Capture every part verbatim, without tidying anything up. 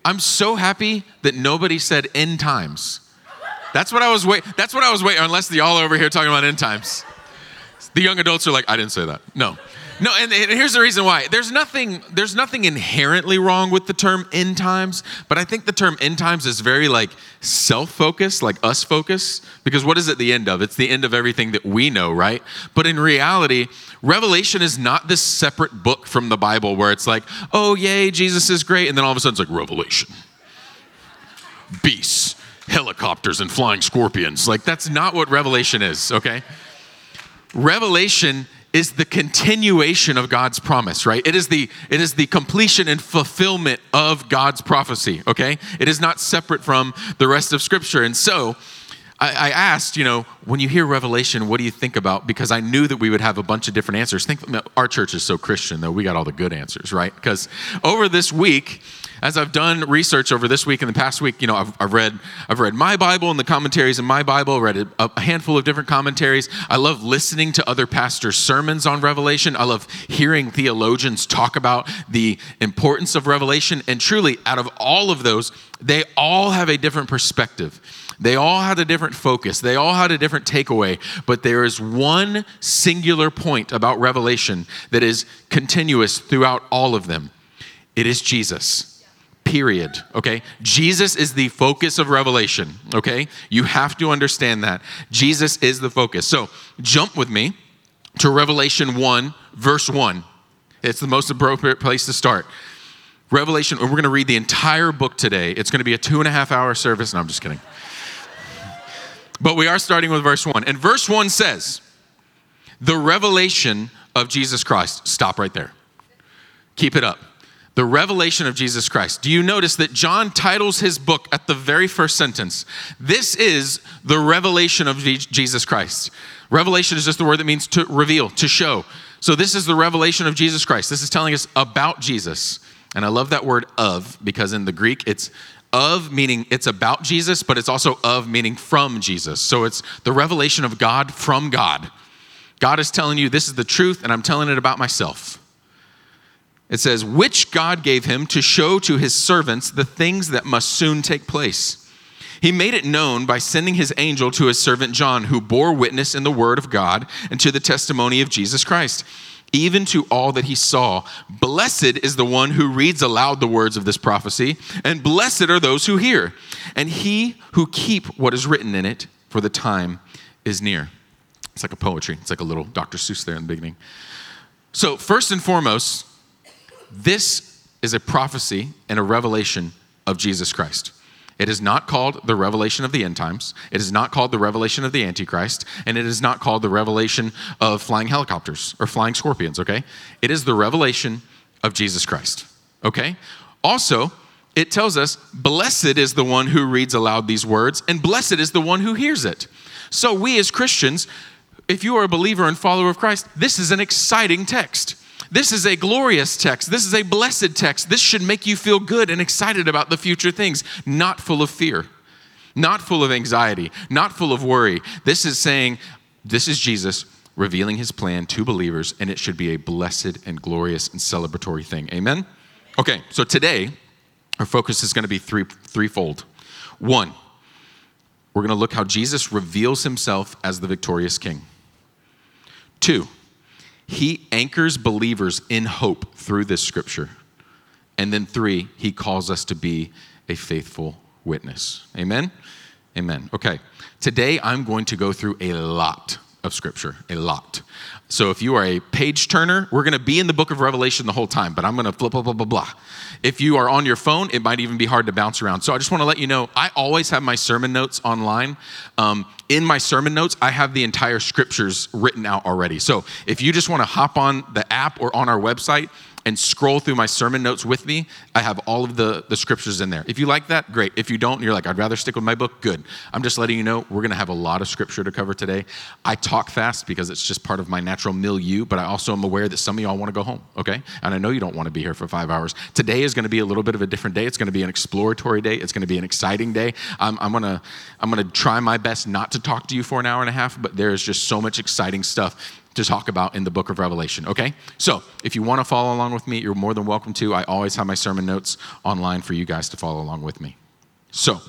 I'm so happy that nobody said end times. That's what I was wait. That's what I was waiting. Unless the y'all over here talking about end times, the young adults are like, I didn't say that. No, no. And, and here's the reason why. There's nothing. There's nothing inherently wrong with the term end times, but I think the term end times is very like self-focused, like us focused. Because what is it the end of? It's the end of everything that we know, right? But in reality, Revelation is not this separate book from the Bible where it's like, oh yay, Jesus is great, and then all of a sudden it's like Revelation, beasts, helicopters and flying scorpions. Like, that's not what Revelation is, okay? Revelation is the continuation of God's promise, right? It is the it is the completion and fulfillment of God's prophecy, okay? It is not separate from the rest of Scripture. And so I, I asked, you know, when you hear Revelation, what do you think about? Because I knew that we would have a bunch of different answers. Think, our church is so Christian, though. We got all the good answers, right? Because over this week, as I've done research over this week and the past week, you know, I've, I've read I've read my Bible and the commentaries in my Bible, read a, a handful of different commentaries. I love listening to other pastors' sermons on Revelation. I love hearing theologians talk about the importance of Revelation. And truly, out of all of those, they all have a different perspective. They all had a different focus. They all had a different takeaway. But there is one singular point about Revelation that is continuous throughout all of them. It is Jesus. Period, okay? Jesus is the focus of Revelation, okay? You have to understand that. Jesus is the focus. So jump with me to Revelation one, verse one. It's the most appropriate place to start. Revelation, we're going to read the entire book today. It's going to be a two and a half hour service. No, I'm just kidding. But we are starting with verse one. And verse one says, the revelation of Jesus Christ. Stop right there. Keep it up. The revelation of Jesus Christ. Do you notice that John titles his book at the very first sentence? This is the revelation of Jesus Christ. Revelation is just the word that means to reveal, to show. So this is the revelation of Jesus Christ. This is telling us about Jesus. And I love that word of, because in the Greek, it's of meaning it's about Jesus, but it's also of meaning from Jesus. So it's the revelation of God from God. God is telling you this is the truth, and I'm telling it about myself. It says, which God gave him to show to his servants the things that must soon take place. He made it known by sending his angel to his servant John, who bore witness in the word of God and to the testimony of Jesus Christ, even to all that he saw. Blessed is the one who reads aloud the words of this prophecy, and blessed are those who hear, and he who keep what is written in it, for the time is near. It's like a poetry. It's like a little Doctor Seuss there in the beginning. So first and foremost, this is a prophecy and a revelation of Jesus Christ. It is not called the revelation of the end times. It is not called the revelation of the Antichrist. And it is not called the revelation of flying helicopters or flying scorpions, okay? It is the revelation of Jesus Christ, okay? Also, it tells us, blessed is the one who reads aloud these words, and blessed is the one who hears it. So we as Christians, if you are a believer and follower of Christ, this is an exciting text. This is a glorious text. This is a blessed text. This should make you feel good and excited about the future things, not full of fear, not full of anxiety, not full of worry. This is saying, this is Jesus revealing his plan to believers, and it should be a blessed and glorious and celebratory thing. Amen? Okay, so today, our focus is going to be three, threefold. One, we're going to look how Jesus reveals himself as the victorious king. Two, he anchors believers in hope through this scripture. And then three, he calls us to be a faithful witness. Amen? Amen. Okay. Today, I'm going to go through a lot of scripture, a lot. So if you are a page turner, we're going to be in the book of Revelation the whole time, but I'm going to blah, blah, blah, blah, blah. If you are on your phone, it might even be hard to bounce around. So I just want to let you know, I always have my sermon notes online. Um, in my sermon notes, I have the entire scriptures written out already. So if you just want to hop on the app or on our website and scroll through my sermon notes with me, I have all of the, the scriptures in there. If you like that, great. If you don't, and you're like, I'd rather stick with my book, good. I'm just letting you know, we're going to have a lot of scripture to cover today. I talk fast because it's just part of my natural milieu, but I also am aware that some of y'all want to go home, okay? And I know you don't want to be here for five hours. Today is going to be a little bit of a different day. It's going to be an exploratory day. It's going to be an exciting day. I'm, I'm going to I'm going to try my best not to talk to you for an hour and a half, but there is just so much exciting stuff to talk about in the book of Revelation, okay? So if you want to follow along with me, you're more than welcome to. I always have my sermon notes online for you guys to follow along with me. So,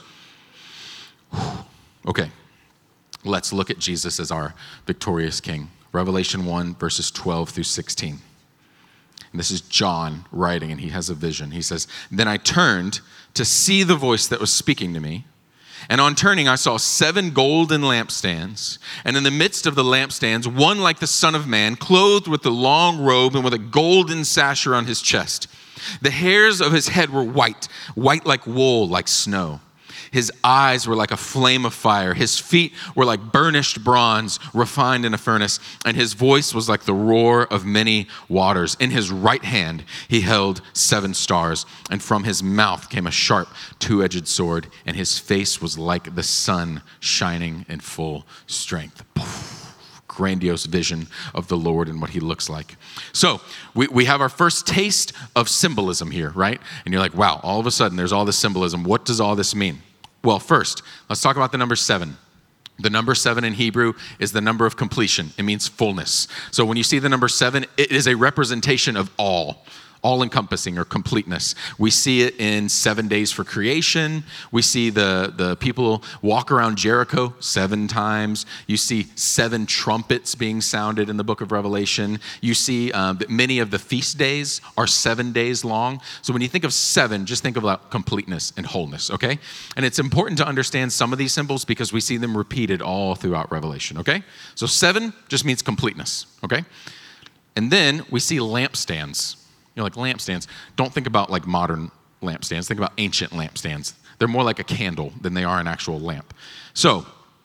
okay, let's look at Jesus as our victorious king. Revelation one, verses twelve through sixteen. And this is John writing, and he has a vision. He says, "Then I turned to see the voice that was speaking to me. And on turning, I saw seven golden lampstands. And in the midst of the lampstands, one like the Son of Man, clothed with a long robe and with a golden sash around his chest. The hairs of his head were white, white like wool, like snow. His eyes were like a flame of fire. His feet were like burnished bronze, refined in a furnace. And his voice was like the roar of many waters. In his right hand, he held seven stars. And from his mouth came a sharp, two-edged sword. And his face was like the sun shining in full strength." Grandiose vision of the Lord and what he looks like. So we, we have our first taste of symbolism here, right? And you're like, wow, all of a sudden there's all this symbolism. What does all this mean? Well, first, let's talk about the number seven. The number seven in Hebrew is the number of completion. It means fullness. So when you see the number seven, it is a representation of all. All-encompassing or completeness. We see it in seven days for creation. We see the, the people walk around Jericho seven times. You see seven trumpets being sounded in the book of Revelation. You see um, that many of the feast days are seven days long. So when you think of seven, just think about completeness and wholeness, okay? And it's important to understand some of these symbols because we see them repeated all throughout Revelation, okay? So seven just means completeness, okay? And then we see lampstands. You know, like lampstands. Don't think about like modern lampstands. Think about ancient lampstands. They're more like a candle than they are an actual lamp. So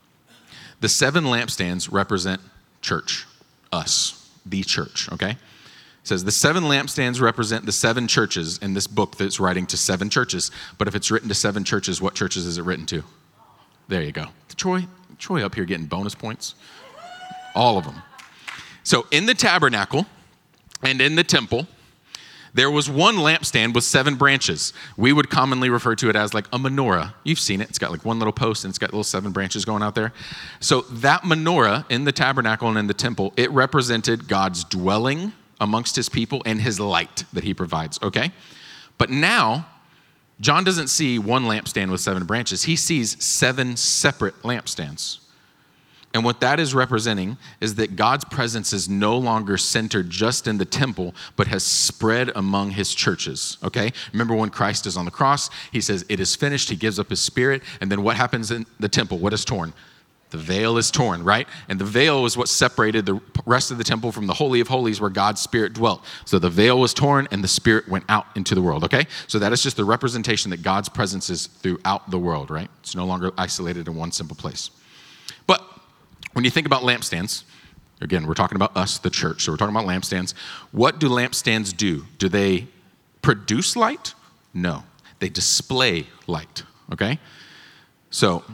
the seven lampstands represent church, us, the church, okay? It says the seven lampstands represent the seven churches in this book that's writing to seven churches. But if it's written to seven churches, what churches is it written to? There you go. Troy, Troy up here getting bonus points. All of them. So in the tabernacle and in the temple, there was one lampstand with seven branches. We would commonly refer to it as like a menorah. You've seen it. It's got like one little post and it's got little seven branches going out there. So that menorah in the tabernacle and in the temple, it represented God's dwelling amongst his people and his light that he provides, okay? But now, John doesn't see one lampstand with seven branches. He sees seven separate lampstands. And what that is representing is that God's presence is no longer centered just in the temple, but has spread among his churches, okay? Remember when Christ is on the cross, he says, "It is finished." He gives up his spirit. And then what happens in the temple? What is torn? The veil is torn, right? And the veil was what separated the rest of the temple from the Holy of Holies where God's spirit dwelt. So the veil was torn and the spirit went out into the world, okay? So that is just the representation that God's presence is throughout the world, right? It's no longer isolated in one simple place. But when you think about lampstands, again, we're talking about us, the church, so we're talking about lampstands. What do lampstands do? Do they produce light? No. They display light, okay? So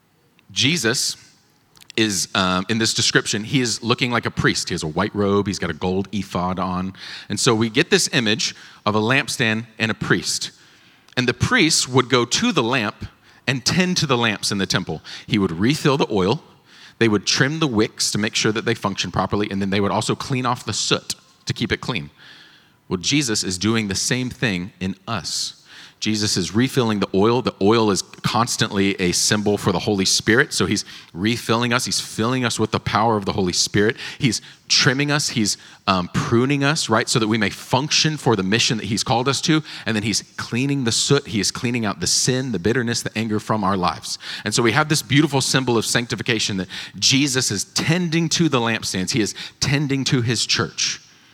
Jesus is, um, in this description, he is looking like a priest. He has a white robe. He's got a gold ephod on. And so we get this image of a lampstand and a priest. And the priest would go to the lamp and tend to the lamps in the temple. He would refill the oil. They would trim the wicks to make sure that they function properly, and then they would also clean off the soot to keep it clean. Well, Jesus is doing the same thing in us. Jesus is refilling the oil. The oil is constantly a symbol for the Holy Spirit. So he's refilling us. He's filling us with the power of the Holy Spirit. He's trimming us. He's um, pruning us, right? So that we may function for the mission that he's called us to. And then he's cleaning the soot. He is cleaning out the sin, the bitterness, the anger from our lives. And so we have this beautiful symbol of sanctification that Jesus is tending to the lampstands. He is tending to his church.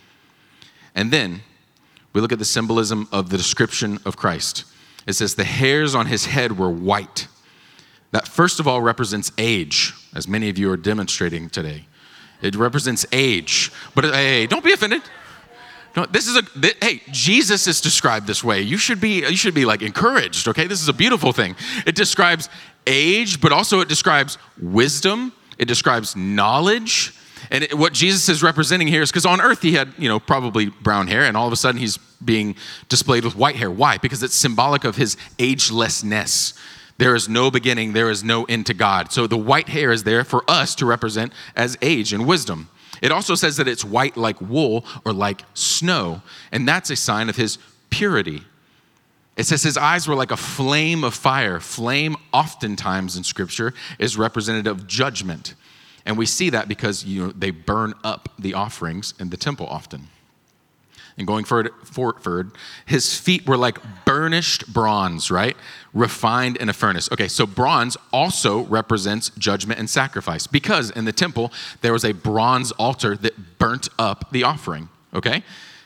And then we look at the symbolism of the description of Christ. It says the hairs on his head were white. That first of all represents age, as many of you are demonstrating today. It represents age. But hey, don't be offended. No, this is a th- hey, Jesus is described this way. You should be you should be like encouraged, okay? This is a beautiful thing. It describes age, but also it describes wisdom. It describes knowledge. And it, what Jesus is representing here is because on earth he had, you know, probably brown hair, and all of a sudden he's being displayed with white hair. Why? Because it's symbolic of his agelessness. There is no beginning, there is no end to God. So the white hair is there for us to represent as age and wisdom. It also says that it's white like wool or like snow, and that's a sign of his purity. It says his eyes were like a flame of fire. Flame oftentimes in Scripture is representative of judgment. And we see that because you know they burn up the offerings in the temple often. And going forward, his feet were like burnished bronze, right? Refined in a furnace. Okay, so bronze also represents judgment and sacrifice because in the temple, there was a bronze altar that burnt up the offering, okay?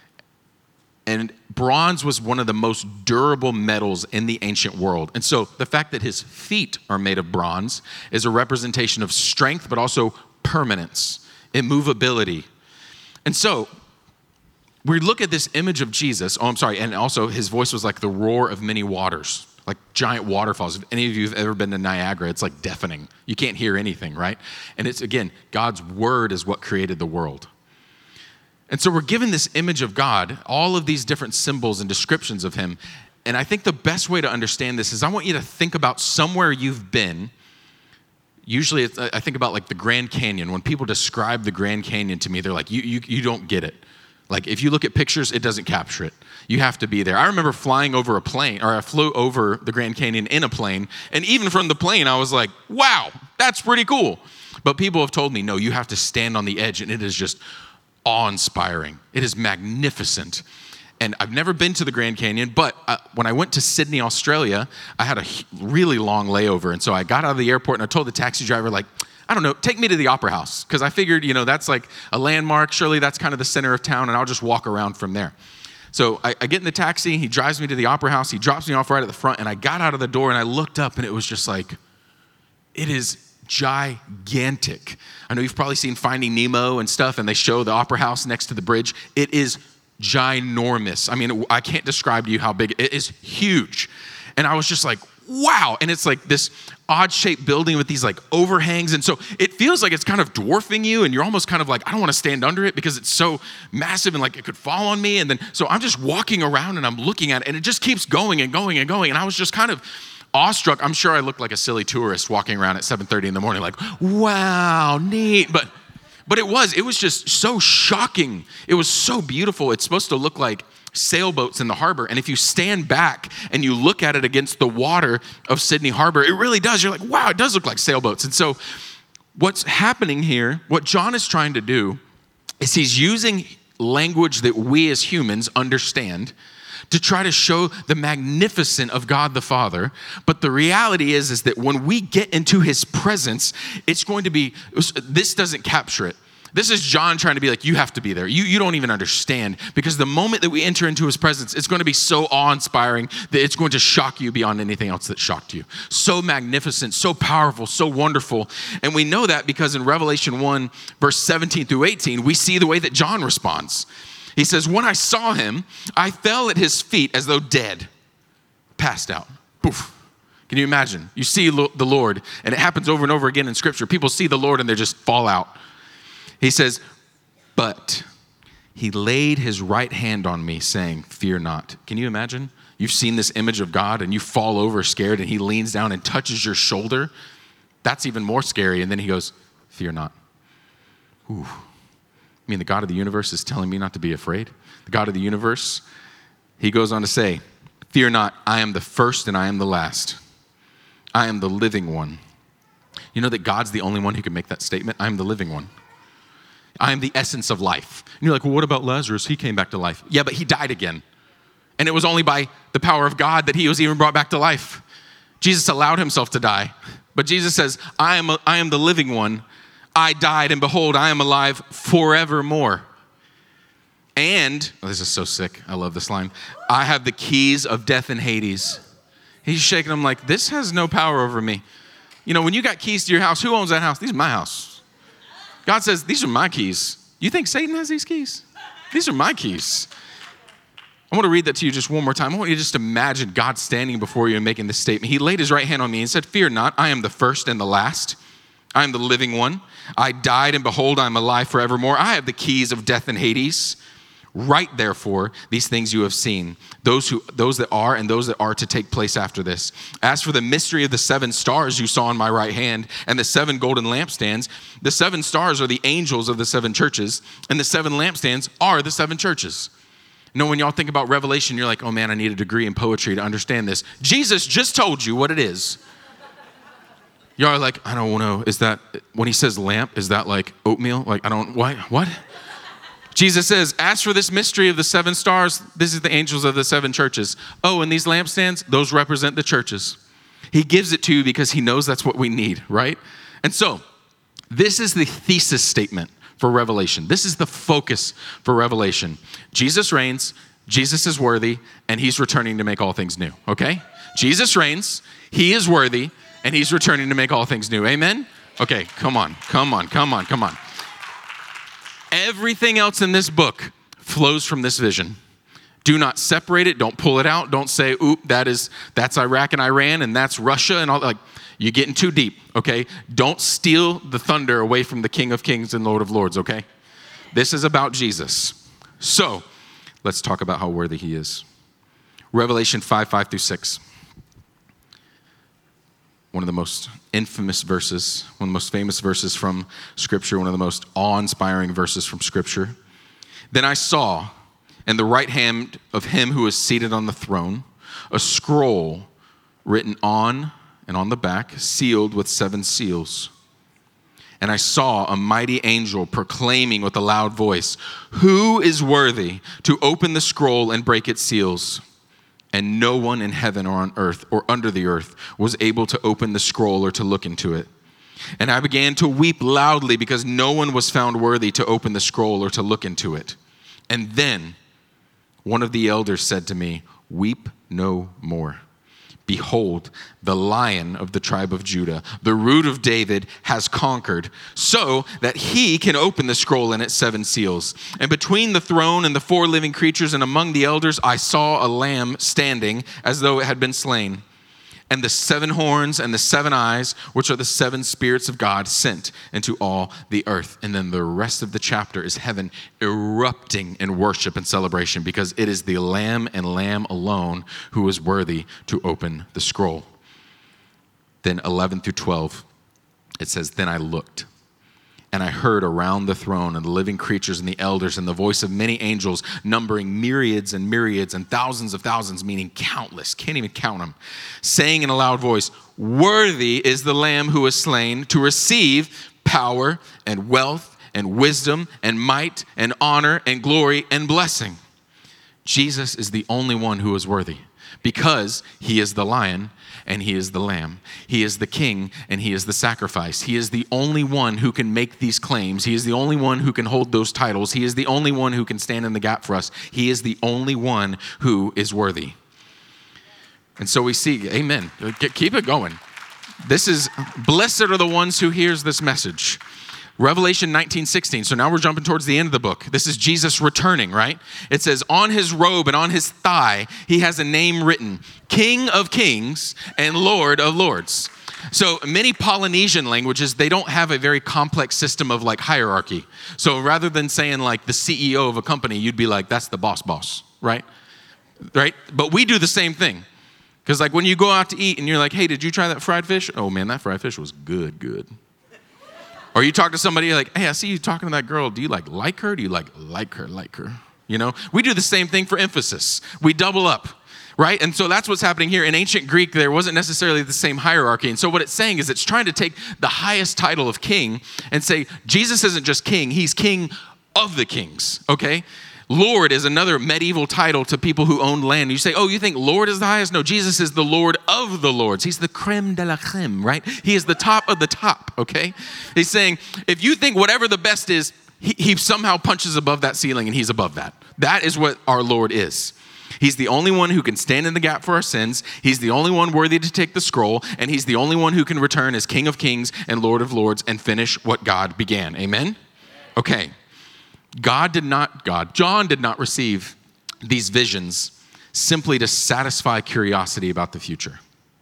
And bronze was one of the most durable metals in the ancient world. And so the fact that his feet are made of bronze is a representation of strength, but also permanence, immovability. And so we look at this image of Jesus. Oh, I'm sorry. And also his voice was like the roar of many waters, like giant waterfalls. If any of you have ever been to Niagara, it's like deafening. You can't hear anything, right? And it's, again, God's word is what created the world. And so we're given this image of God, all of these different symbols and descriptions of him. And I think the best way to understand this is I want you to think about somewhere you've been. Usually it's, I think about like the Grand Canyon. When people describe the Grand Canyon to me, they're like, you, you, you don't get it. Like if you look at pictures, it doesn't capture it. You have to be there. I remember flying over a plane, or I flew over the Grand Canyon in a plane. And even from the plane, I was like, wow, that's pretty cool. But people have told me, no, you have to stand on the edge, and it is just awe-inspiring. It is magnificent. And I've never been to the Grand Canyon, but uh, when I went to Sydney, Australia, I had a really long layover. And so I got out of the airport and I told the taxi driver, like, I don't know, take me to the Opera House. Because I figured, you know, that's like a landmark. Surely that's kind of the center of town, and I'll just walk around from there. So I, I get in the taxi, he drives me to the Opera House, he drops me off right at the front, and I got out of the door and I looked up and it was just like, it is gigantic. I know you've probably seen Finding Nemo and stuff, and they show the Opera House next to the bridge. It is ginormous. I mean, I can't describe to you how big. It is huge. And I was just like, wow. And it's like this odd-shaped building with these like overhangs. And so it feels like it's kind of dwarfing you, and you're almost kind of like, I don't want to stand under it because it's so massive and like it could fall on me. And then, so I'm just walking around and I'm looking at it, and it just keeps going and going and going. And I was just kind of awestruck. I'm sure I looked like a silly tourist walking around at seven thirty in the morning like, wow, neat. But but it was, it was just so shocking. It was so beautiful. It's supposed to look like sailboats in the harbor. And if you stand back and you look at it against the water of Sydney Harbor, it really does. You're like, wow, it does look like sailboats. And so what's happening here, what John is trying to do is he's using language that we as humans understand to try to show the magnificence of God the Father. But the reality is, is that when we get into his presence, it's going to be, this doesn't capture it. This is John trying to be like, you have to be there. You, you don't even understand, because the moment that we enter into his presence, it's going to be so awe-inspiring that it's going to shock you beyond anything else that shocked you. So magnificent, so powerful, so wonderful. And we know that because in Revelation one, verse seventeen through eighteen, we see the way that John responds. He says, when I saw him, I fell at his feet as though dead, passed out. Poof. Can you imagine? You see the Lord, and it happens over and over again in Scripture. People see the Lord and they just fall out. He says, but he laid his right hand on me, saying, fear not. Can you imagine? You've seen this image of God and you fall over scared, and he leans down and touches your shoulder. That's even more scary. And then he goes, fear not. Ooh. I mean, the God of the universe is telling me not to be afraid. The God of the universe, he goes on to say, fear not, I am the first and I am the last. I am the living one. You know that God's the only one who can make that statement? I am the living one. I am the essence of life. And you're like, well, what about Lazarus? He came back to life. Yeah, but he died again. And it was only by the power of God that he was even brought back to life. Jesus allowed himself to die. But Jesus says, I am, a, I am the living one. I died, and behold, I am alive forevermore. And, oh, this is so sick. I love this line. I have the keys of death and Hades. He's shaking them like, this has no power over me. You know, when you got keys to your house, who owns that house? These are my house. God says, these are my keys. You think Satan has these keys? These are my keys. I want to read that to you just one more time. I want you to just imagine God standing before you and making this statement. He laid his right hand on me and said, fear not, I am the first and the last. I am the living one. I died, and behold, I am alive forevermore. I have the keys of death and Hades. Write, therefore, these things you have seen, those who, those that are and those that are to take place after this. As for the mystery of the seven stars you saw in my right hand and the seven golden lampstands, the seven stars are the angels of the seven churches, and the seven lampstands are the seven churches. You know, when y'all think about Revelation, you're like, oh man, I need a degree in poetry to understand this. Jesus just told you what it is. Y'all are like, I don't know, is that, when he says lamp, is that like oatmeal? Like, I don't, what, what? Jesus says, as for this mystery of the seven stars, this is the angels of the seven churches. Oh, and these lampstands, those represent the churches. He gives it to you because he knows that's what we need, right? And so, this is the thesis statement for Revelation. This is the focus for Revelation. Jesus reigns, Jesus is worthy, and he's returning to make all things new, okay? Jesus reigns, he is worthy, and he's returning to make all things new. Amen? Okay, come on, come on, come on, come on. Everything else in this book flows from this vision. Do not separate it. Don't pull it out. Don't say, oop, that is, that's Iraq and Iran, and that's Russia, and all that. Like, you're getting too deep, okay? Don't steal the thunder away from the King of Kings and Lord of Lords, okay? This is about Jesus. So, let's talk about how worthy he is. Revelation five, five through six. One of the most infamous verses, one of the most famous verses from Scripture, one of the most awe-inspiring verses from Scripture. Then I saw, in the right hand of him who is seated on the throne, a scroll written on and on the back, sealed with seven seals. And I saw a mighty angel proclaiming with a loud voice, who is worthy to open the scroll and break its seals? And no one in heaven or on earth or under the earth was able to open the scroll or to look into it. And I began to weep loudly because no one was found worthy to open the scroll or to look into it. And then one of the elders said to me, weep no more. Behold, the Lion of the tribe of Judah, the Root of David, has conquered, so that he can open the scroll and its seven seals. And between the throne and the four living creatures and among the elders, I saw a lamb standing as though it had been slain. And the seven horns and the seven eyes, which are the seven spirits of God, sent into all the earth. And then the rest of the chapter is heaven erupting in worship and celebration, because it is the Lamb and Lamb alone who is worthy to open the scroll. Then eleven through twelve, it says, then I looked, and I heard around the throne and the living creatures and the elders and the voice of many angels, numbering myriads and myriads and thousands of thousands, meaning countless, can't even count them, saying in a loud voice, worthy is the Lamb who was slain to receive power and wealth and wisdom and might and honor and glory and blessing. Jesus is the only one who is worthy, because he is the Lion and he is the Lamb. He is the King and he is the sacrifice. He is the only one who can make these claims. He is the only one who can hold those titles. He is the only one who can stand in the gap for us. He is the only one who is worthy. And so we see, amen. Keep it going. This is, blessed are the ones who hears this message. Revelation nineteen sixteen. So now we're jumping towards the end of the book. This is Jesus returning, right? It says, on his robe and on his thigh, he has a name written, King of Kings and Lord of Lords. So many Polynesian languages, they don't have a very complex system of like hierarchy. So rather than saying like the C E O of a company, you'd be like, that's the boss boss, right? Right? But we do the same thing. Because like when you go out to eat and you're like, hey, did you try that fried fish? Oh man, that fried fish was good, good. Or you talk to somebody like, hey, I see you talking to that girl. Do you like like her? Do you like like her, like her? You know, we do the same thing for emphasis. We double up, right? And so that's what's happening here. In ancient Greek, there wasn't necessarily the same hierarchy. And so what it's saying is it's trying to take the highest title of king and say, Jesus isn't just king, he's king of the kings, okay? Lord is another medieval title to people who owned land. You say, oh, you think Lord is the highest? No, Jesus is the Lord of the lords. He's the creme de la creme, right? He is the top of the top, okay? He's saying, if you think whatever the best is, he, he somehow punches above that ceiling and he's above that. That is what our Lord is. He's the only one who can stand in the gap for our sins. He's the only one worthy to take the scroll. And he's the only one who can return as King of Kings and Lord of Lords and finish what God began. Amen? Okay. God did not, God, John did not receive these visions simply to satisfy curiosity about the future.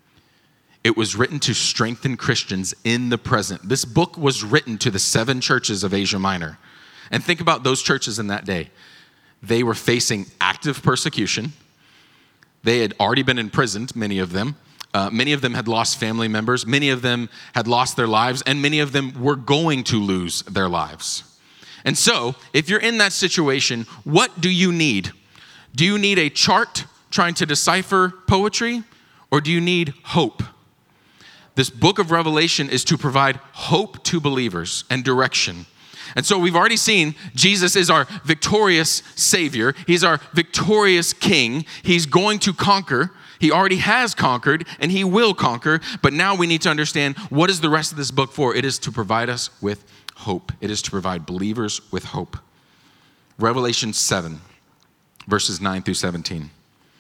It was written to strengthen Christians in the present. This book was written to the seven churches of Asia Minor. And think about those churches in that day. They were facing active persecution. They had already been imprisoned, many of them. Uh, many of them had lost family members. Many of them had lost their lives, and many of them were going to lose their lives. And so, if you're in that situation, what do you need? Do you need a chart trying to decipher poetry, or do you need hope? This book of Revelation is to provide hope to believers and direction. And so we've already seen Jesus is our victorious Savior. He's our victorious King. He's going to conquer. He already has conquered, and he will conquer. But now we need to understand, what is the rest of this book for? It is to provide us with hope. It is to provide believers with hope. Revelation seven, verses nine through seventeen.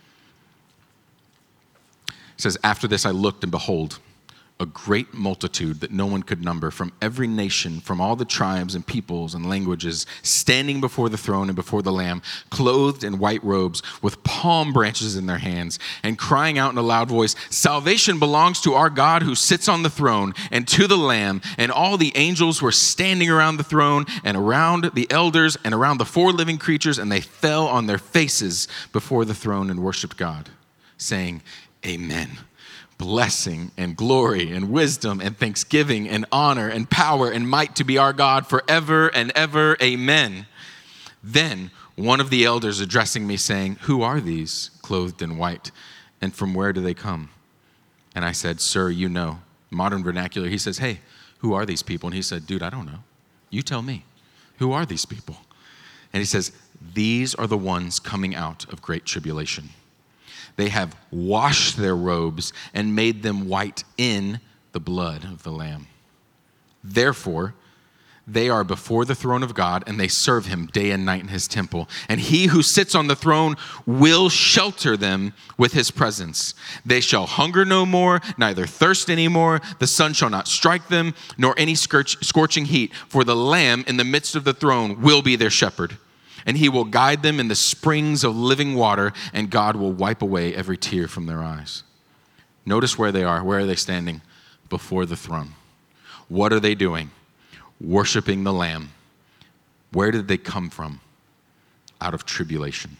It says, after this I looked, and behold, a great multitude that no one could number, from every nation, from all the tribes and peoples and languages, standing before the throne and before the Lamb, clothed in white robes, with palm branches in their hands, and crying out in a loud voice, salvation belongs to our God who sits on the throne and to the Lamb. And all the angels were standing around the throne and around the elders and around the four living creatures, and they fell on their faces before the throne and worshiped God, saying, Amen. Blessing and glory and wisdom and thanksgiving and honor and power and might to be our God forever and ever. Amen. Then one of the elders addressing me saying, who are these clothed in white, and from where do they come? And I said, sir, you know. Modern vernacular, he says, hey, who are these people? And he said, dude, I don't know. You tell me. Who are these people? And he says, these are the ones coming out of great tribulation. They have washed their robes and made them white in the blood of the Lamb. Therefore, they are before the throne of God, and they serve him day and night in his temple. And he who sits on the throne will shelter them with his presence. They shall hunger no more, neither thirst any more. The sun shall not strike them, nor any scorch- scorching heat. For the Lamb in the midst of the throne will be their shepherd. And he will guide them in the springs of living water, and God will wipe away every tear from their eyes. Notice where they are. Where are they standing? Before the throne. What are they doing? Worshiping the Lamb. Where did they come from? Out of tribulation.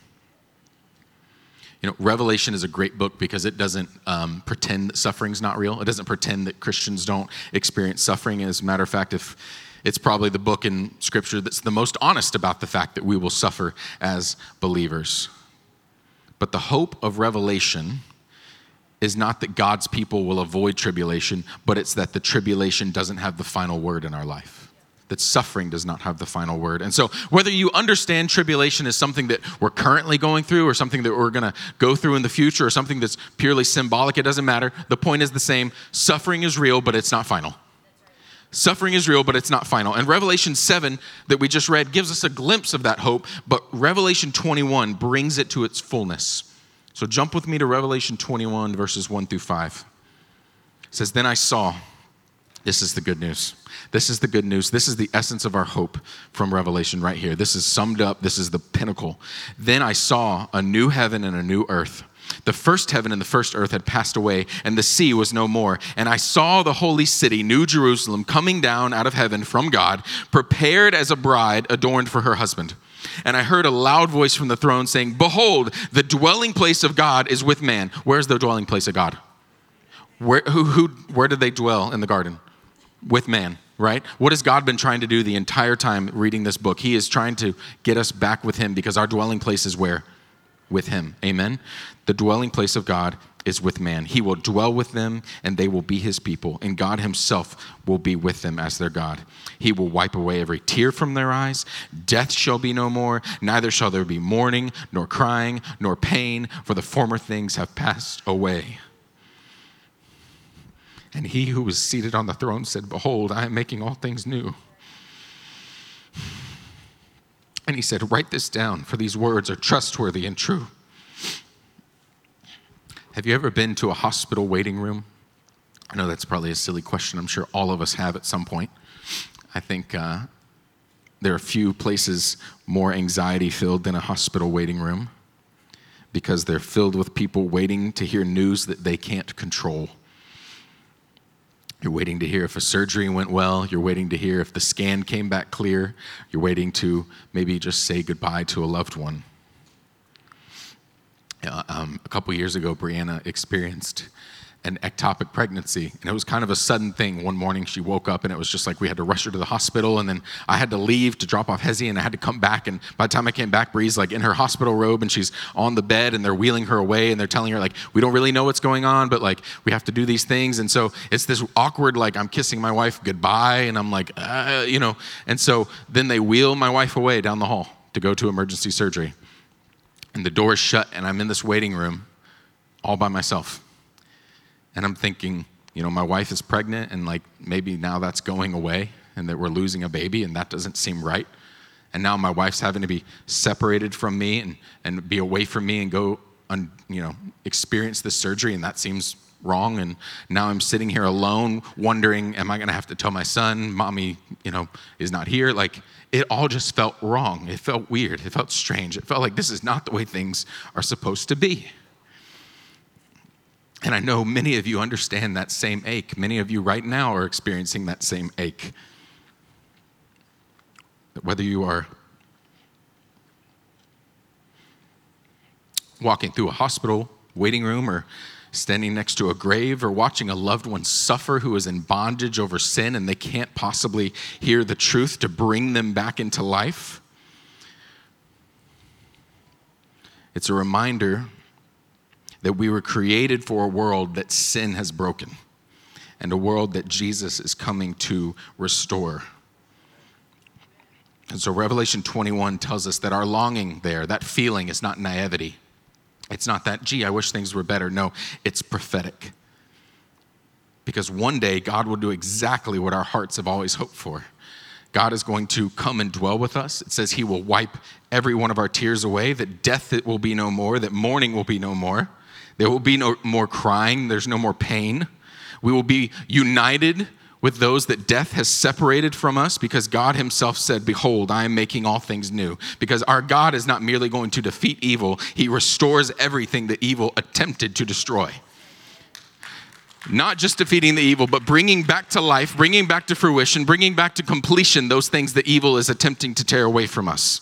You know, Revelation is a great book because it doesn't um, pretend that suffering's not real. It doesn't pretend that Christians don't experience suffering. As a matter of fact, if it's probably the book in Scripture that's the most honest about the fact that we will suffer as believers. But the hope of Revelation is not that God's people will avoid tribulation, but it's that the tribulation doesn't have the final word in our life. That suffering does not have the final word. And so whether you understand tribulation is something that we're currently going through, or something that we're going to go through in the future, or something that's purely symbolic, it doesn't matter. The point is the same. Suffering is real, but it's not final. Suffering is real, but it's not final. And Revelation seven that we just read gives us a glimpse of that hope, but Revelation twenty-one brings it to its fullness. So jump with me to Revelation twenty-one, verses one through five. It says, then I saw, this is the good news. This is the good news. This is the essence of our hope from Revelation right here. This is summed up. This is the pinnacle. Then I saw a new heaven and a new earth. The first heaven and the first earth had passed away, and the sea was no more. And I saw the holy city, New Jerusalem, coming down out of heaven from God, prepared as a bride adorned for her husband. And I heard a loud voice from the throne saying, behold, the dwelling place of God is with man. Where's the dwelling place of God? Where, who, who, where did they dwell in the garden? With man, right? What has God been trying to do the entire time reading this book? He is trying to get us back with him, because our dwelling place is where? With him. Amen? The dwelling place of God is with man. He will dwell with them, and they will be his people, and God himself will be with them as their God. He will wipe away every tear from their eyes. Death shall be no more, neither shall there be mourning, nor crying, nor pain, for the former things have passed away. And he who was seated on the throne said, behold, I am making all things new. And he said, write this down, for these words are trustworthy and true. Have you ever been to a hospital waiting room? I know that's probably a silly question. I'm sure all of us have at some point. I think uh, there are few places more anxiety-filled than a hospital waiting room, because they're filled with people waiting to hear news that they can't control. You're waiting to hear if a surgery went well. You're waiting to hear if the scan came back clear. You're waiting to maybe just say goodbye to a loved one. Uh, um, a couple years ago, Brianna experienced an ectopic pregnancy, and it was kind of a sudden thing. One morning she woke up and it was just like we had to rush her to the hospital, and then I had to leave to drop off Hezi, and I had to come back, and by the time I came back, Bree's like in her hospital robe and she's on the bed and they're wheeling her away and they're telling her like, we don't really know what's going on, but like we have to do these things. And so it's this awkward, like I'm kissing my wife goodbye and I'm like, uh, you know, and so then they wheel my wife away down the hall to go to emergency surgery, and the door's shut and I'm in this waiting room all by myself. And I'm thinking, you know, my wife is pregnant and like maybe now that's going away and that we're losing a baby, and that doesn't seem right. And now my wife's having to be separated from me and, and be away from me and go, un, you know, experience this surgery, and that seems wrong. And now I'm sitting here alone wondering, am I going to have to tell my son, mommy, you know, is not here? Like it all just felt wrong. It felt weird. It felt strange. It felt like this is not the way things are supposed to be. And I know many of you understand that same ache. Many of you right now are experiencing that same ache. Whether you are walking through a hospital waiting room or standing next to a grave or watching a loved one suffer who is in bondage over sin and they can't possibly hear the truth to bring them back into life, it's a reminder that we were created for a world that sin has broken and a world that Jesus is coming to restore. And so Revelation twenty-one tells us that our longing there, that feeling, is not naivety. It's not that, gee, I wish things were better. No, it's prophetic. Because one day God will do exactly what our hearts have always hoped for. God is going to come and dwell with us. It says he will wipe every one of our tears away, that death it will be no more, that mourning will be no more. There will be no more crying. There's no more pain. We will be united with those that death has separated from us, because God himself said, behold, I am making all things new. Because our God is not merely going to defeat evil. He restores everything that evil attempted to destroy. Not just defeating the evil, but bringing back to life, bringing back to fruition, bringing back to completion those things that evil is attempting to tear away from us.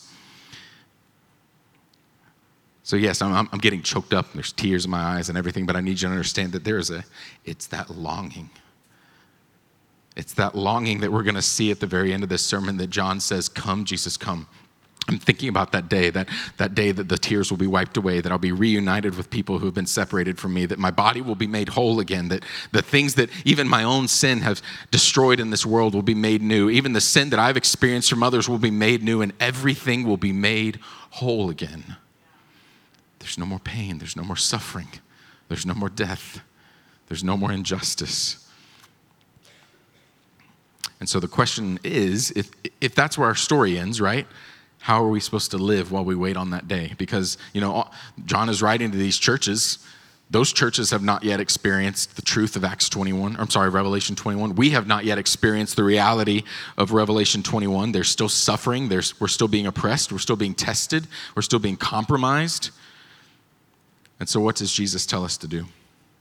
So yes, I'm, I'm getting choked up. There's tears in my eyes and everything, but I need you to understand that there is a, it's that longing. It's that longing that we're going to see at the very end of this sermon that John says, come, Jesus, come. I'm thinking about that day, that, that day that the tears will be wiped away, that I'll be reunited with people who have been separated from me, that my body will be made whole again, that the things that even my own sin have destroyed in this world will be made new. Even the sin that I've experienced from others will be made new, and everything will be made whole again. There's no more pain. There's no more suffering. There's no more death. There's no more injustice. And so the question is, if if that's where our story ends, right? How are we supposed to live while we wait on that day? Because, you know, John is writing to these churches. Those churches have not yet experienced the truth of Acts twenty-one. I'm sorry, Revelation twenty-one. We have not yet experienced the reality of Revelation twenty-one. They're still suffering. There's, we're still being oppressed. We're still being tested. We're still being compromised. And so what does Jesus tell us to do?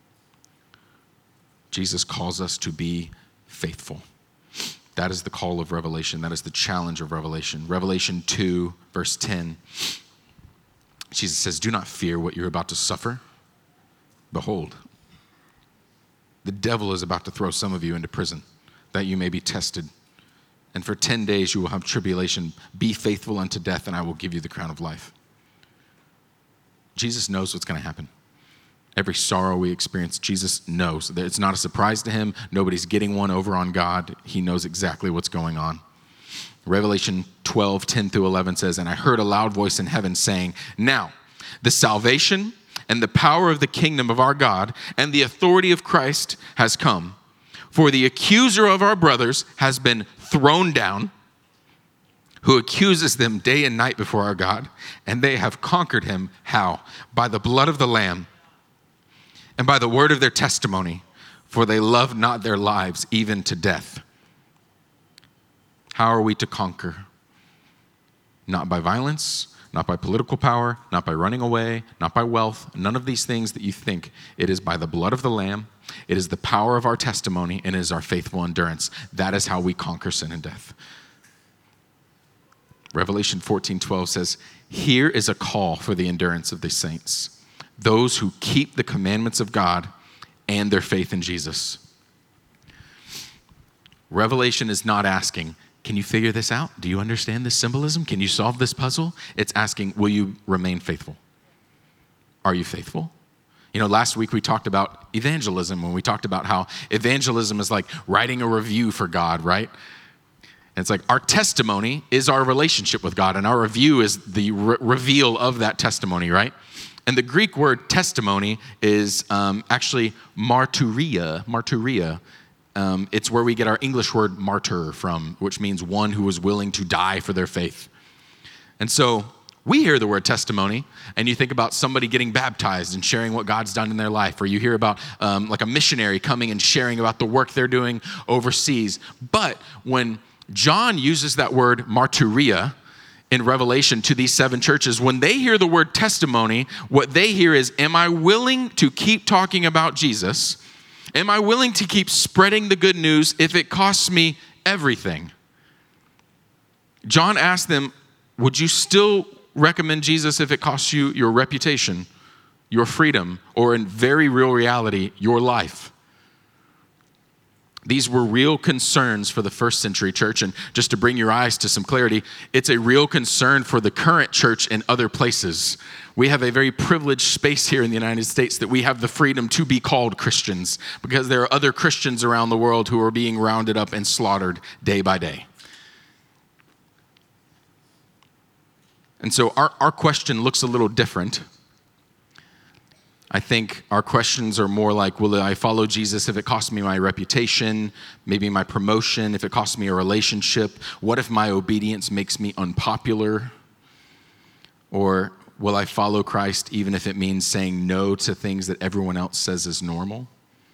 Jesus calls us to be faithful. That is the call of Revelation. That is the challenge of Revelation. Revelation two, verse ten. Jesus says, do not fear what you're about to suffer. Behold, the devil is about to throw some of you into prison, that you may be tested. And for ten days you will have tribulation. Be faithful unto death, and I will give you the crown of life. Jesus knows what's going to happen. Every sorrow we experience, Jesus knows. It's not a surprise to him. Nobody's getting one over on God. He knows exactly what's going on. Revelation twelve, ten through eleven says, and I heard a loud voice in heaven saying, now the salvation and the power of the kingdom of our God and the authority of Christ has come. For the accuser of our brothers has been thrown down, who accuses them day and night before our God, and they have conquered him. How? By the blood of the Lamb and by the word of their testimony, for they love not their lives even to death. How are we to conquer? Not by violence, not by political power, not by running away, not by wealth, none of these things that you think. It is by the blood of the Lamb. It is the power of our testimony, and it is our faithful endurance. That is how we conquer sin and death. Revelation fourteen twelve says, here is a call for the endurance of the saints, those who keep the commandments of God and their faith in Jesus. Revelation is not asking, can you figure this out? Do you understand this symbolism? Can you solve this puzzle? It's asking, will you remain faithful? Are you faithful? You know, last week we talked about evangelism when we talked about how evangelism is like writing a review for God, right? And it's like our testimony is our relationship with God, and our review is the re- reveal of that testimony, right? And the Greek word testimony is um, actually martyria, martyria. Um, it's where we get our English word martyr from, which means one who was willing to die for their faith. And so we hear the word testimony, and you think about somebody getting baptized and sharing what God's done in their life, or you hear about um, like a missionary coming and sharing about the work they're doing overseas. But when John uses that word martyria in Revelation to these seven churches, when they hear the word testimony, what they hear is, am I willing to keep talking about Jesus? Am I willing to keep spreading the good news if it costs me everything? John asked them, would you still recommend Jesus if it costs you your reputation, your freedom, or in very real reality, your life? These were real concerns for the first century church. And just to bring your eyes to some clarity, it's a real concern for the current church in other places. We have a very privileged space here in the United States that we have the freedom to be called Christians, because there are other Christians around the world who are being rounded up and slaughtered day by day. And so our, our question looks a little different. I think our questions are more like, will I follow Jesus if it costs me my reputation, maybe my promotion, if it costs me a relationship? What if my obedience makes me unpopular? Or will I follow Christ even if it means saying no to things that everyone else says is normal?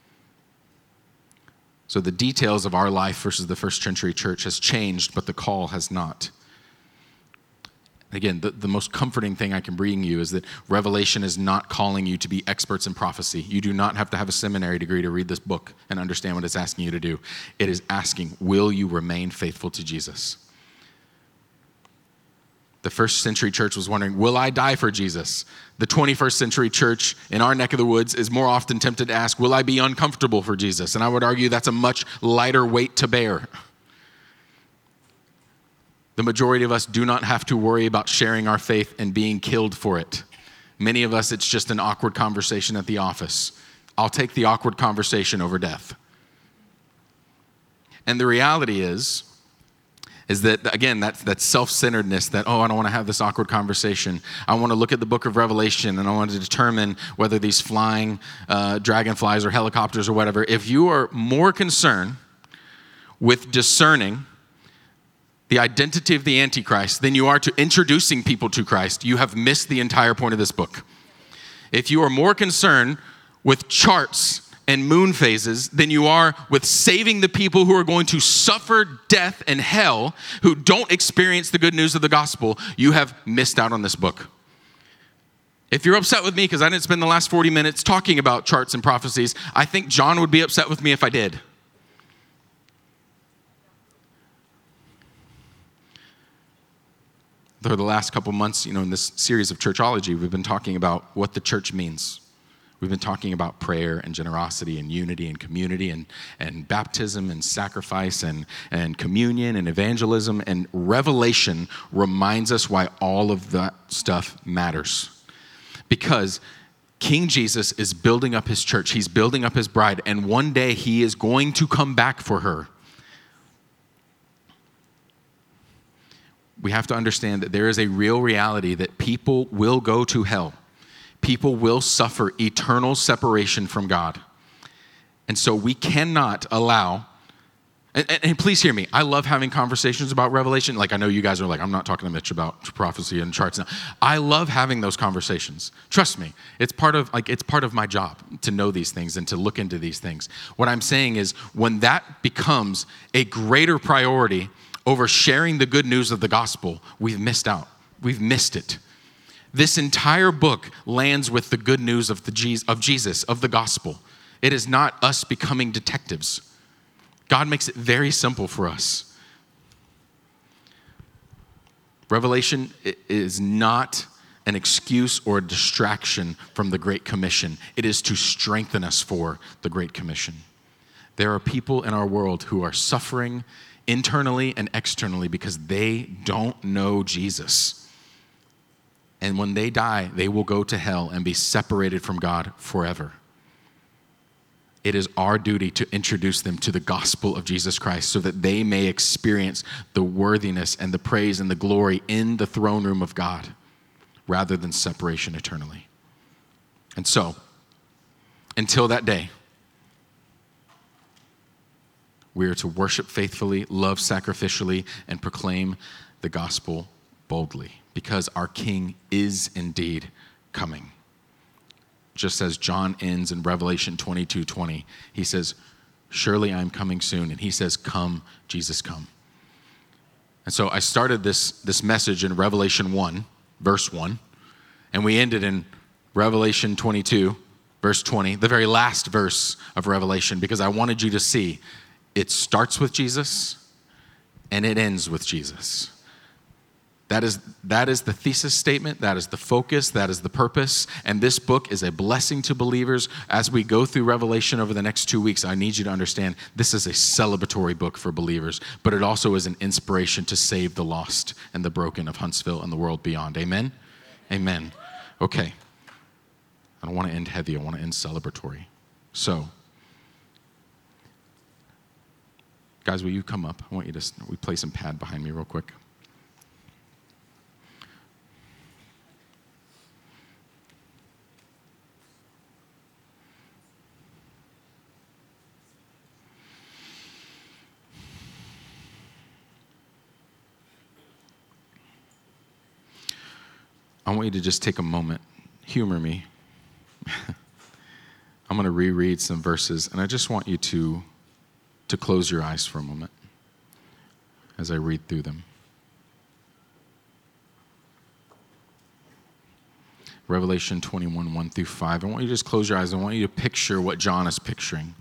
So the details of our life versus the first century church has changed, but the call has not. Again, the, the most comforting thing I can bring you is that Revelation is not calling you to be experts in prophecy. You do not have to have a seminary degree to read this book and understand what it's asking you to do. It is asking, will you remain faithful to Jesus? The first century church was wondering, will I die for Jesus? The twenty-first century church in our neck of the woods is more often tempted to ask, will I be uncomfortable for Jesus? And I would argue that's a much lighter weight to bear. The majority of us do not have to worry about sharing our faith and being killed for it. Many of us, it's just an awkward conversation at the office. I'll take the awkward conversation over death. And the reality is, is that, again, that, that self-centeredness, that, oh, I don't want to have this awkward conversation. I want to look at the book of Revelation, and I want to determine whether these flying uh, dragonflies or helicopters or whatever, if you are more concerned with discerning the identity of the Antichrist than you are to introducing people to Christ, you have missed the entire point of this book. If you are more concerned with charts and moon phases than you are with saving the people who are going to suffer death and hell, who don't experience the good news of the gospel, you have missed out on this book. If you're upset with me because I didn't spend the last forty minutes talking about charts and prophecies, I think John would be upset with me if I did. For the last couple months, you know, in this series of Churchology, we've been talking about what the church means. We've been talking about prayer and generosity and unity and community and, and baptism and sacrifice and, and communion and evangelism. And Revelation reminds us why all of that stuff matters. Because King Jesus is building up his church. He's building up his bride. And one day he is going to come back for her. We have to understand that there is a real reality that people will go to hell. People will suffer eternal separation from God. And so we cannot allow, and, and, and please hear me, I love having conversations about Revelation. Like I know you guys are like, I'm not talking to Mitch about prophecy and charts now. I love having those conversations. Trust me, it's part of like it's part of my job to know these things and to look into these things. What I'm saying is when that becomes a greater priority over sharing the good news of the gospel, we've missed out. We've missed it. This entire book lands with the good news of, the Je- of Jesus, of the gospel. It is not us becoming detectives. God makes it very simple for us. Revelation is not an excuse or a distraction from the Great Commission. It is to strengthen us for the Great Commission. There are people in our world who are suffering internally and externally because they don't know Jesus. And when they die, they will go to hell and be separated from God forever. It is our duty to introduce them to the gospel of Jesus Christ so that they may experience the worthiness and the praise and the glory in the throne room of God rather than separation eternally. And so, until that day, we are to worship faithfully, love sacrificially, and proclaim the gospel boldly, because our King is indeed coming. Just as John ends in Revelation twenty-two twenty, he says, surely I'm coming soon. And he says, come, Jesus, come. And so I started this, this message in Revelation one, verse one, and we ended in Revelation twenty-two, verse twenty, the very last verse of Revelation, because I wanted you to see it starts with Jesus and it ends with Jesus. That is, that is the thesis statement, that is the focus, that is the purpose, and this book is a blessing to believers. As we go through Revelation over the next two weeks, I need you to understand this is a celebratory book for believers, but it also is an inspiration to save the lost and the broken of Huntsville and the world beyond. Amen? Amen. Okay. I don't want to end heavy, I want to end celebratory. So, guys, will you come up? I want you to, we play some pad behind me real quick. I want you to just take a moment, humor me. I'm going to reread some verses, and I just want you to, to close your eyes for a moment as I read through them. Revelation twenty-one, one through five. I want you to just close your eyes. I want you to picture what John is picturing.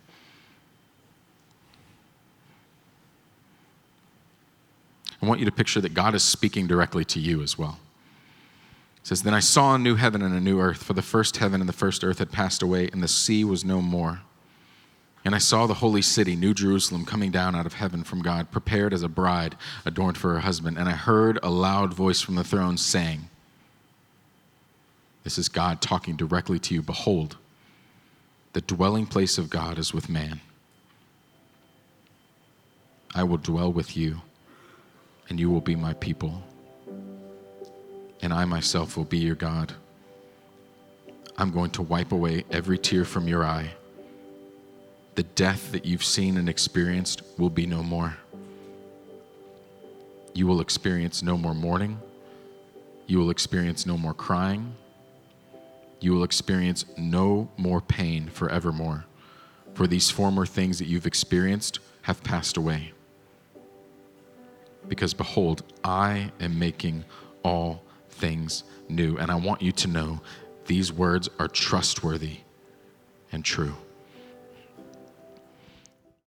I want you to picture that God is speaking directly to you as well. It says, then I saw a new heaven and a new earth, for the first heaven and the first earth had passed away, and the sea was no more. And I saw the holy city, New Jerusalem, coming down out of heaven from God, prepared as a bride adorned for her husband. And I heard a loud voice from the throne saying, this is God talking directly to you, behold, the dwelling place of God is with man. I will dwell with you, and you will be my people. And I myself will be your God. I'm going to wipe away every tear from your eye. The death that you've seen and experienced will be no more. You will experience no more mourning. You will experience no more crying. You will experience no more pain forevermore. For these former things that you've experienced have passed away. Because behold, I am making all things new. And I want you to know these words are trustworthy and true.